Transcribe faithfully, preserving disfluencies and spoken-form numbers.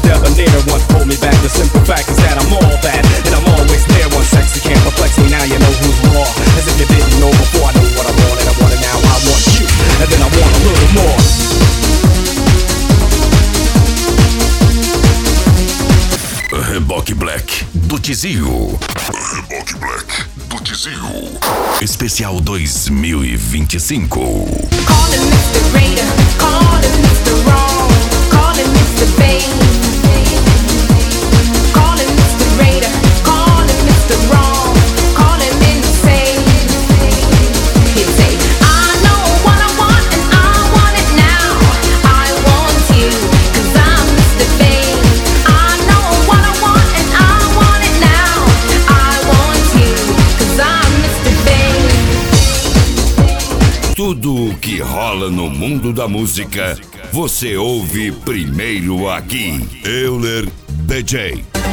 debonair. Once pulled me back. The simple fact is that I'm all that, and I'm always there. One sexy can't perplex me. Now you know who's raw. As if you didn't know before. I know what I want and I want it now. I want you, and then I want a little more. Reboque Black do Tizio. Reboque Black do Tizio. Especial dois mil e vinte e cinco. Calling mister Raider, calling mister Wrong, calling mister Bane. Calling mister Raider, calling mister Wrong, calling insane. He'd say, I know what I want and I want it now. I want you, cause I'm mister Bane. I know what I want and I want it now. I want you, cause I'm mister Bane. Tudo o que rola no mundo da música, você ouve primeiro aqui. Euler D J.